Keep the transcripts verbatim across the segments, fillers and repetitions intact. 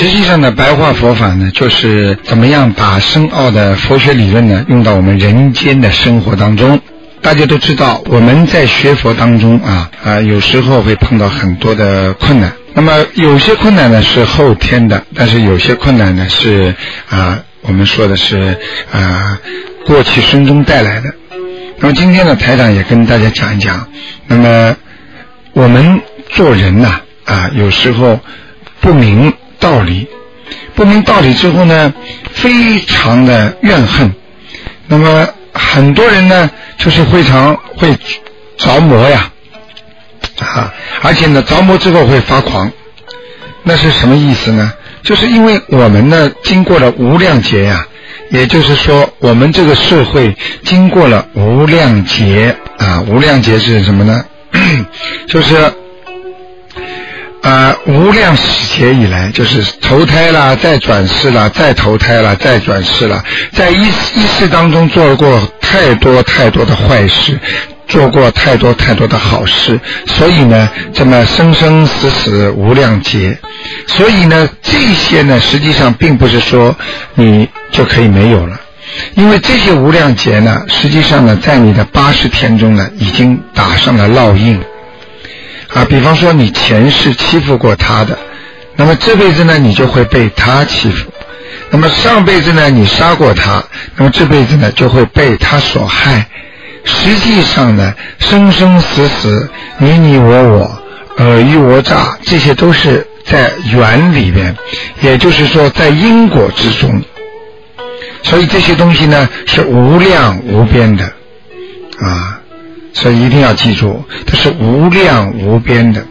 实际上呢，白话佛法呢，就是怎么样把深奥的佛学理论呢，用到我们人间的生活当中。大家都知道，我们在学佛当中啊啊，有时候会碰到很多的困难。那么有些困难呢是后天的，但是有些困难呢是啊，我们说的是啊，过去生中带来的。那么今天呢，台长也跟大家讲一讲。那么我们做人呐 啊, 啊，有时候不明道理，不明道理之后呢，非常的怨恨。那么很多人呢，就是非常会着魔呀，啊，而且呢，着魔之后会发狂。那是什么意思呢？就是因为我们呢，经过了无量劫呀，也就是说，我们这个社会经过了无量劫啊，无量劫是什么呢？就是啊、呃，无量世劫以来，就是投胎啦，再转世啦，再投胎啦，再转世啦，在一一世当中做过太多太多的坏事，做过太多太多的好事，所以呢，这么生生死死无量劫。所以呢，这些呢，实际上并不是说你就可以没有了，因为这些无量劫呢，实际上呢，在你的八十天中呢，已经打上了烙印。啊，比方说你前世欺负过他的，那么这辈子呢，你就会被他欺负。那么上辈子呢，你杀过他，那么这辈子呢，就会被他所害。实际上呢，生生死死，你你我我，尔虞我诈，这些都是在缘里边，也就是说在因果之中。所以这些东西呢，是无量无边的啊。所以一定要记住，它是无量无边的。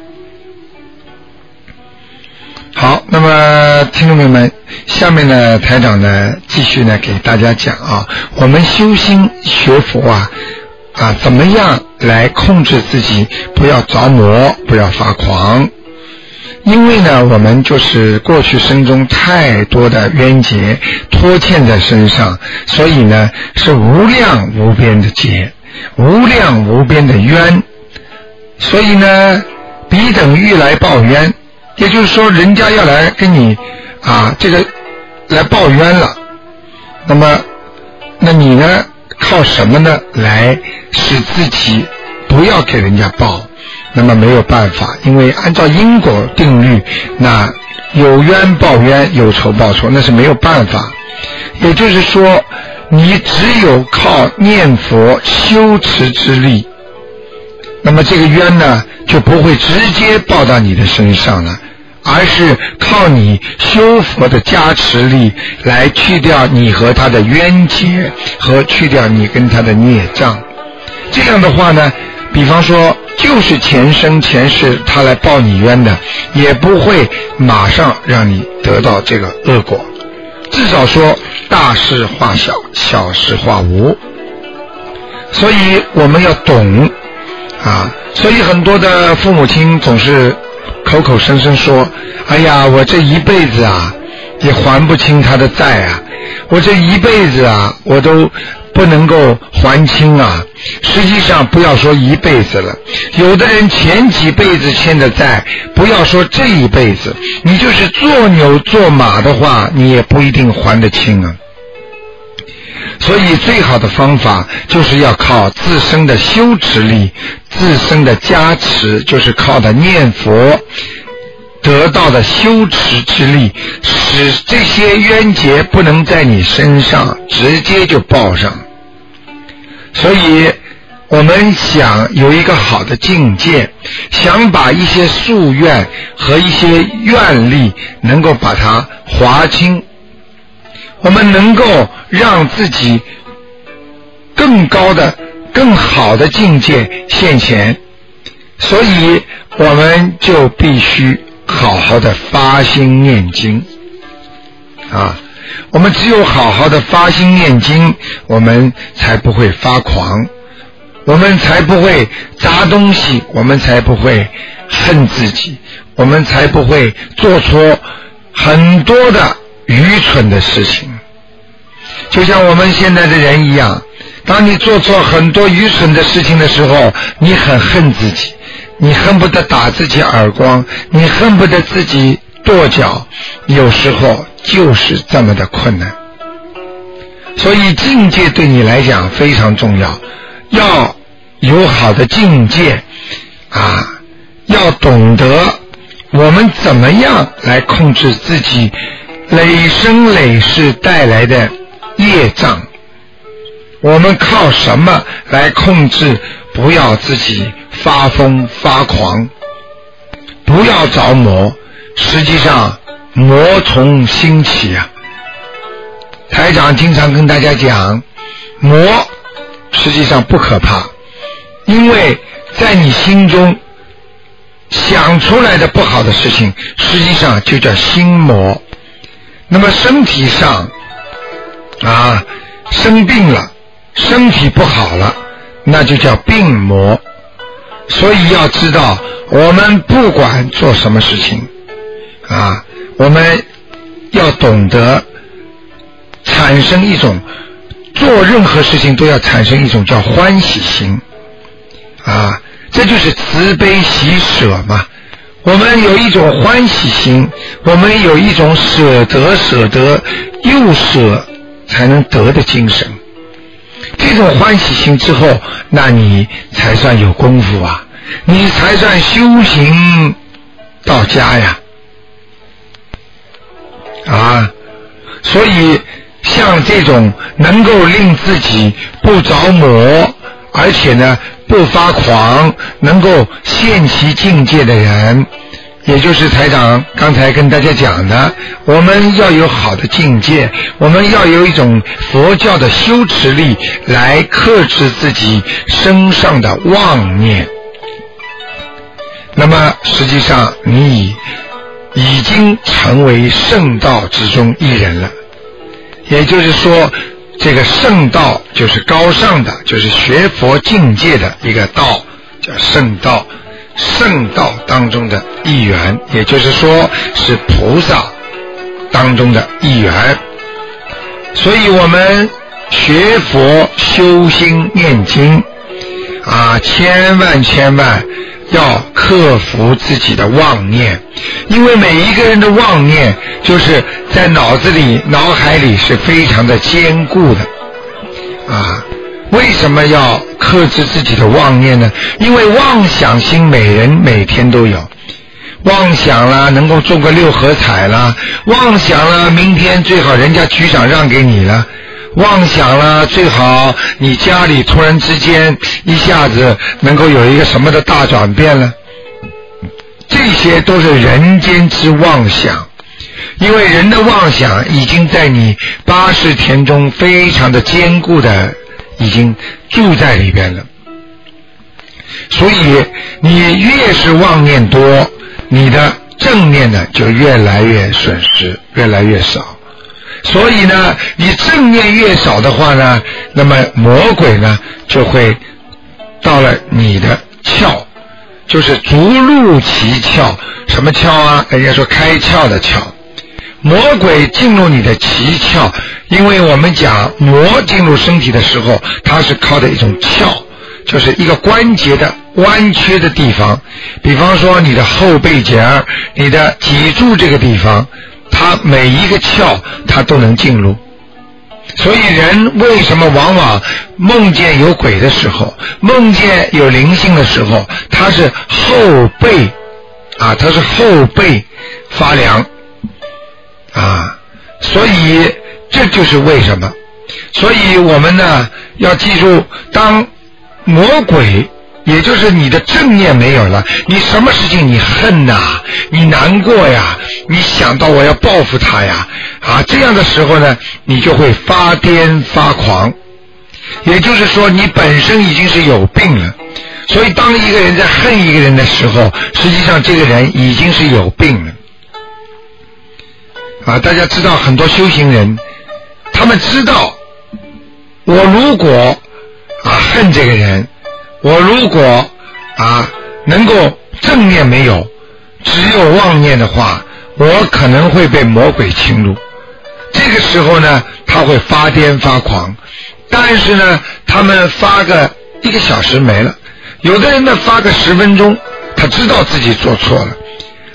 好，那么听众朋友们，下面呢，台长呢继续呢给大家讲啊，我们修心学佛啊啊，怎么样来控制自己，不要着魔，不要发狂。因为呢，我们就是过去生中太多的冤结拖欠在身上，所以呢是无量无边的劫。无量无边的冤，所以呢，彼等欲来报冤，也就是说，人家要来跟你啊，这个来报冤了。那么，那你呢，靠什么呢，来使自己不要给人家报？那么没有办法，因为按照因果定律，那有冤报冤，有仇报仇，那是没有办法。也就是说，你只有靠念佛修持之力，那么这个冤呢就不会直接报到你的身上了，而是靠你修佛的加持力来去掉你和他的冤结，和去掉你跟他的孽障。这样的话呢，比方说就是前生前世他来报你冤的，也不会马上让你得到这个恶果，至少说大事化小，小事化无。所以我们要懂啊，所以很多的父母亲总是口口声声说，哎呀，我这一辈子啊也还不清他的债啊，我这一辈子啊我都不能够还清啊。实际上不要说一辈子了，有的人前几辈子欠的债，不要说这一辈子，你就是做牛做马的话，你也不一定还得清啊。所以最好的方法就是要靠自身的修持力，自身的加持，就是靠的念佛得到的修持之力，使这些冤结不能在你身上直接就报上。所以我们想有一个好的境界，想把一些夙愿和一些愿力能够把它划清，我们能够让自己更高的更好的境界现前，所以我们就必须好好的发心念经啊！我们只有好好的发心念经，我们才不会发狂，我们才不会砸东西，我们才不会恨自己，我们才不会做出很多的愚蠢的事情。就像我们现在的人一样，当你做错很多愚蠢的事情的时候，你很恨自己，你恨不得打自己耳光，你恨不得自己跺脚，有时候就是这么的困难。所以境界对你来讲非常重要，要有好的境界啊，要懂得我们怎么样来控制自己累生累世带来的业障，我们靠什么来控制不要自己发疯发狂，不要着魔。实际上魔从心起啊，台长经常跟大家讲，魔实际上不可怕，因为在你心中想出来的不好的事情，实际上就叫心魔。那么身体上啊生病了，身体不好了，那就叫病魔。所以要知道，我们不管做什么事情啊，我们要懂得产生一种，做任何事情都要产生一种叫欢喜心啊，这就是慈悲喜舍嘛。我们有一种欢喜心，我们有一种舍得舍得又舍才能得的精神。这种欢喜心之后，那你才算有功夫啊，你才算修行到家呀啊！所以像这种能够令自己不着魔，而且呢不发狂，能够现其境界的人，也就是台长刚才跟大家讲的，我们要有好的境界，我们要有一种佛教的修持力来克制自己身上的妄念。那么实际上你已已经成为圣道之中一人了，也就是说这个圣道就是高尚的，就是学佛境界的一个道，叫圣道，圣道当中的一员，也就是说是菩萨当中的一员。所以我们学佛修心念经啊，千万千万要克服自己的妄念，因为每一个人的妄念就是在脑子里脑海里是非常的坚固的啊。为什么要克制自己的妄念呢？因为妄想心每人每天都有，妄想啦能够中个六合彩啦，妄想啦明天最好人家局长让给你了，妄想了最好你家里突然之间一下子能够有一个什么的大转变了，这些都是人间之妄想。因为人的妄想已经在你八识田中非常的坚固的已经住在里边了，所以你越是妄念多，你的正念呢就越来越损失，越来越少。所以呢你正念越少的话呢，那么魔鬼呢就会到了你的窍，就是逐入其窍。什么窍啊？人家说开窍的窍。魔鬼进入你的脐窍，因为我们讲魔进入身体的时候，它是靠的一种窍，就是一个关节的弯曲的地方，比方说你的后背节、你的脊柱这个地方，它每一个窍它都能进入。所以人为什么往往梦见有鬼的时候，梦见有灵性的时候，它是后背啊，它是后背发凉啊，所以这就是为什么。所以我们呢要记住，当魔鬼也就是你的正念没有了，你什么事情你恨呐、啊、你难过呀，你想到我要报复他呀啊，这样的时候呢你就会发癫发狂，也就是说你本身已经是有病了。所以当一个人在恨一个人的时候，实际上这个人已经是有病了啊。大家知道很多修行人，他们知道我如果啊恨这个人，我如果啊能够正念没有，只有妄念的话，我可能会被魔鬼侵入。这个时候呢他会发癫发狂，但是呢他们发个一个小时没了，有的人呢发个十分钟，他知道自己做错了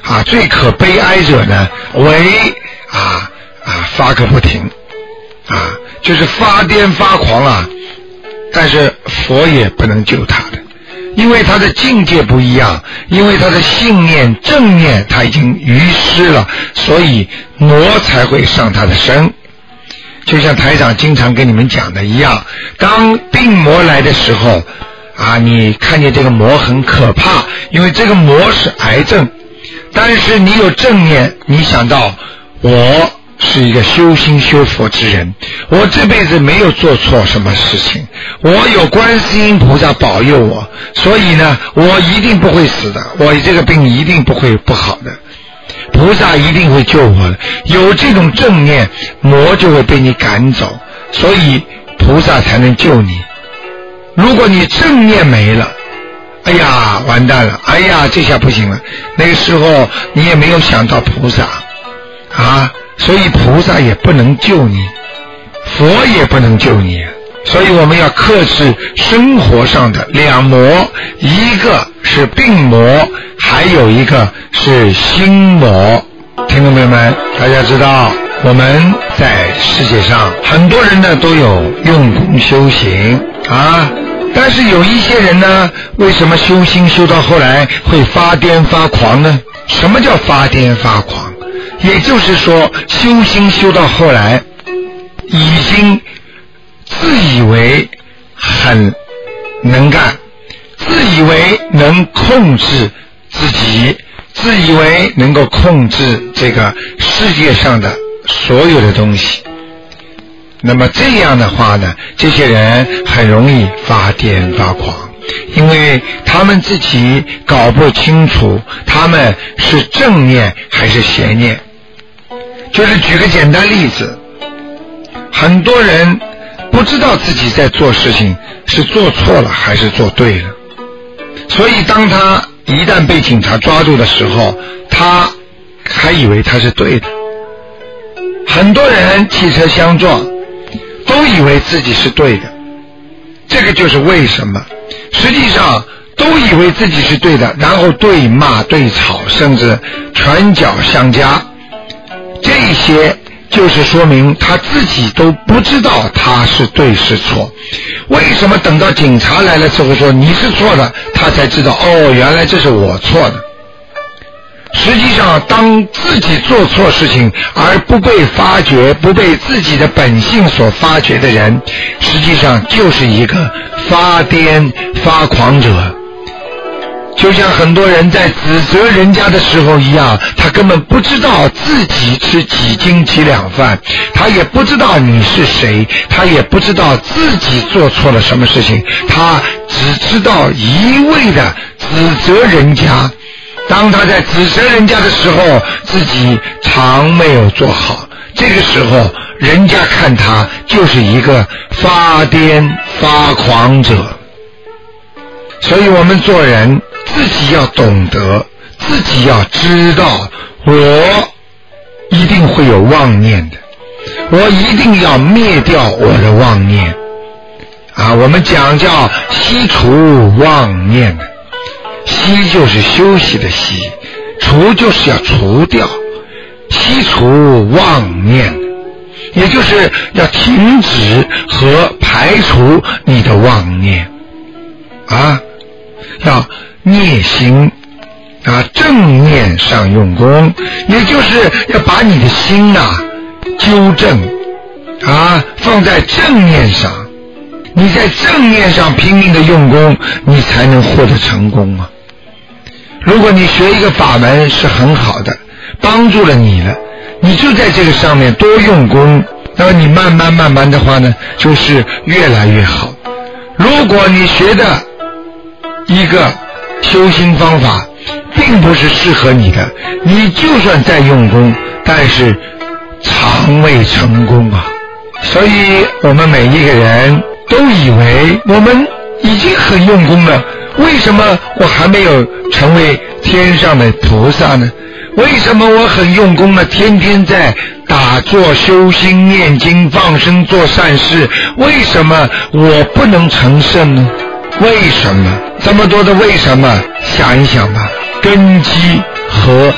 啊，最可悲哀者呢，为啊啊发个不停，啊，就是发癫发狂啊，但是佛也不能救他的，因为他的境界不一样，因为他的信念正念他已经遗失了，所以魔才会上他的身。就像台长经常跟你们讲的一样，当病魔来的时候啊，你看见这个魔很可怕，因为这个魔是癌症，但是你有正念，你想到我是一个修心修佛之人，我这辈子没有做错什么事情，我有观世音菩萨保佑我，所以呢我一定不会死的，我这个病一定不会不好的，菩萨一定会救我的。有这种正念，魔就会被你赶走，所以菩萨才能救你。如果你正念没了，哎呀完蛋了，哎呀这下不行了，那个时候你也没有想到菩萨啊，所以菩萨也不能救你，佛也不能救你，所以我们要克制生活上的两魔，一个是病魔，还有一个是心魔。听众朋友们，大家知道我们在世界上很多人呢都有用功修行啊，但是有一些人呢，为什么修心修到后来会发癫发狂呢？什么叫发癫发狂？也就是说修心修到后来已经自以为很能干，自以为能控制自己，自以为能够控制这个世界上的所有的东西。那么这样的话呢，这些人很容易发癫发狂，因为他们自己搞不清楚他们是正念还是邪念。就是举个简单例子，很多人不知道自己在做事情是做错了还是做对了，所以当他一旦被警察抓住的时候，他还以为他是对的。很多人汽车相撞都以为自己是对的，这个就是为什么实际上都以为自己是对的，然后对骂对吵，甚至拳脚相加，这些就是说明他自己都不知道他是对是错。为什么等到警察来了之后说你是错的，他才知道哦，原来这是我错的。实际上当自己做错事情而不被发觉，不被自己的本性所发觉的人，实际上就是一个发癫发狂者。就像很多人在指责人家的时候一样，他根本不知道自己吃几斤几两饭，他也不知道你是谁，他也不知道自己做错了什么事情，他只知道一味的指责人家。当他在指责人家的时候，自己常没有做好，这个时候人家看他就是一个发癫发狂者。所以我们做人自己要懂得，自己要知道，我一定会有妄念的，我一定要灭掉我的妄念啊！我们讲叫息除妄念的，息就是休息的息，除就是要除掉，息除妄念，也就是要停止和排除你的妄念啊，要念心啊，正念上用功，也就是要把你的心啊纠正啊，放在正念上。你在正念上拼命的用功，你才能获得成功啊。如果你学一个法门是很好的，帮助了你了，你就在这个上面多用功，那么你慢慢慢慢的话呢，就是越来越好。如果你学的一个修心方法并不是适合你的，你就算再用功，但是常未成功啊。所以我们每一个人都以为我们已经很用功了，为什么我还没有成为天上的菩萨呢？为什么我很用功呢？天天在打坐修心念经放生做善事，为什么我不能成圣呢？为什么？这么多的为什么，想一想吧，根基和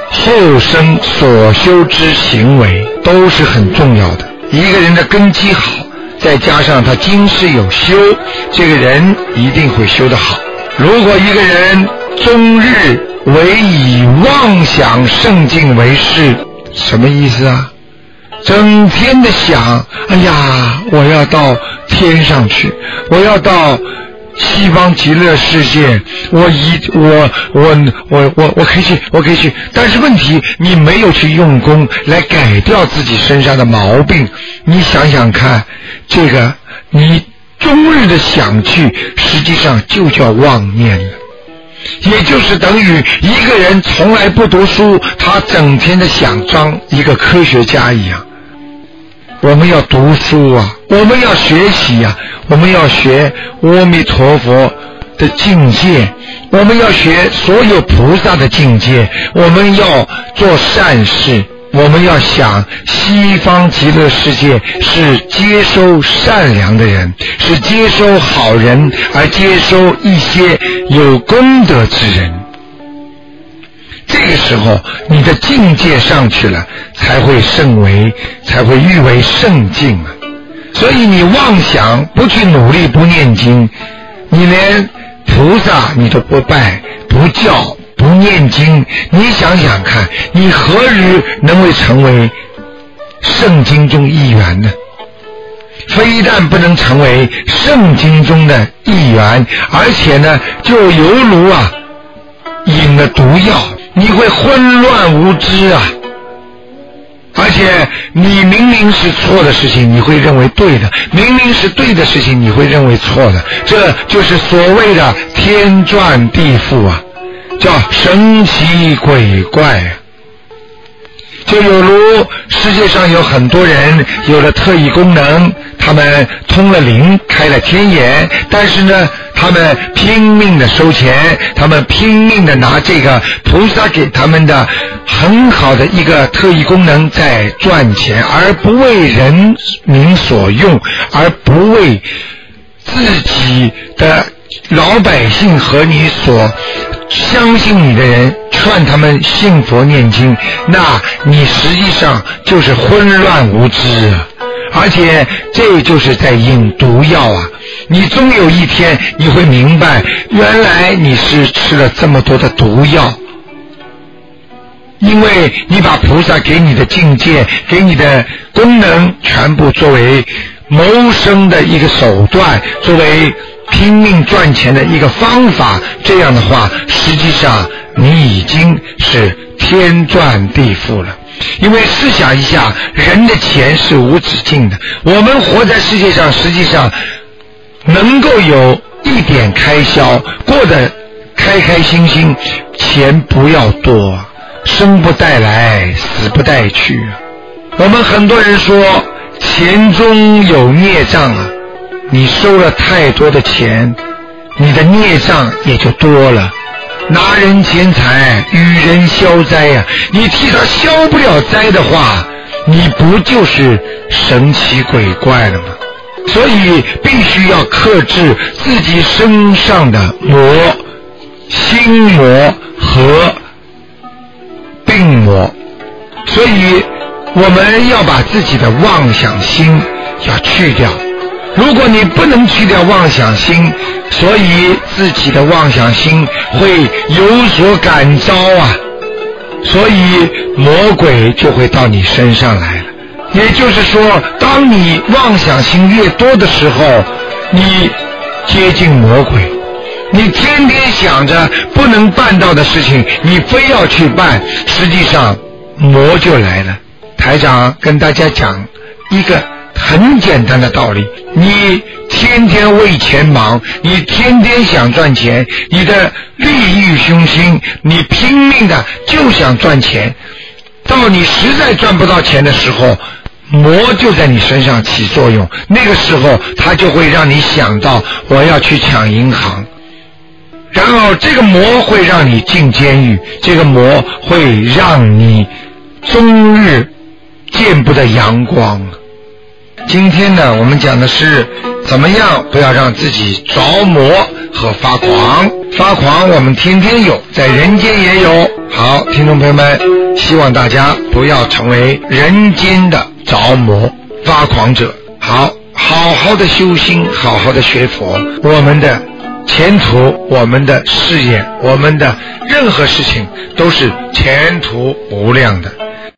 后生所修之行为都是很重要的。一个人的根基好，再加上他今世有修，这个人一定会修得好。如果一个人终日唯以妄想圣境为事，什么意思啊？整天的想，哎呀，我要到天上去，我要到西方极乐世界，我一我我我我我可以去，我可以去。但是问题，你没有去用功来改掉自己身上的毛病。你想想看，这个你终日的想去，实际上就叫妄念了。也就是等于一个人从来不读书，他整天的想当一个科学家一样。我们要读书啊，我们要学习啊，我们要学阿弥陀佛的境界，我们要学所有菩萨的境界，我们要做善事，我们要想西方极乐世界是接收善良的人，是接收好人，而接收一些有功德之人。这个时候你的境界上去了，才会升为，才会誉为圣境啊。所以你妄想不去努力，不念经，你连菩萨你都不拜，不教，不念经，你想想看，你何日能会成为圣经中一员呢？非但不能成为圣经中的一员，而且呢，就犹如啊饮了毒药，你会混乱无知啊。而且你明明是错的事情，你会认为对的；明明是对的事情，你会认为错的。这就是所谓的天转地覆啊，叫神奇鬼怪啊。就有如世界上有很多人有了特异功能，他们通了灵，开了天眼，但是呢他们拼命的收钱，他们拼命的拿这个菩萨给他们的很好的一个特异功能在赚钱，而不为人民所用，而不为自己的老百姓和你所相信你的人劝他们信佛念经，那你实际上就是混乱无知啊，而且这就是在饮毒药啊。你终有一天你会明白，原来你是吃了这么多的毒药，因为你把菩萨给你的境界，给你的功能全部作为谋生的一个手段，作为拼命赚钱的一个方法，这样的话实际上你已经是天转地覆了。因为试想一下，人的钱是无止境的，我们活在世界上，实际上能够有一点开销，过得开开心心，钱不要多，生不带来，死不带去。我们很多人说钱中有孽障啊，你收了太多的钱，你的孽障也就多了。拿人钱财与人消灾呀、啊，你替他消不了灾的话，你不就是神奇鬼怪了吗？所以必须要克制自己身上的魔、心魔和病魔。所以我们要把自己的妄想心要去掉。如果你不能去掉妄想心，所以自己的妄想心会有所感召啊，所以魔鬼就会到你身上来了。也就是说，当你妄想心越多的时候，你接近魔鬼，你天天想着不能办到的事情，你非要去办，实际上魔就来了。台长跟大家讲一个很简单的道理，你天天为钱忙，你天天想赚钱，你的利欲熏心，你拼命的就想赚钱，到你实在赚不到钱的时候，魔就在你身上起作用，那个时候他就会让你想到我要去抢银行，然后这个魔会让你进监狱，这个魔会让你终日见不得阳光。今天呢，我们讲的是怎么样不要让自己着魔和发狂？发狂我们天天有，在人间也有。好，听众朋友们，希望大家不要成为人间的着魔发狂者。好，好好的修心，好好的学佛，我们的前途，我们的事业，我们的任何事情都是前途无量的。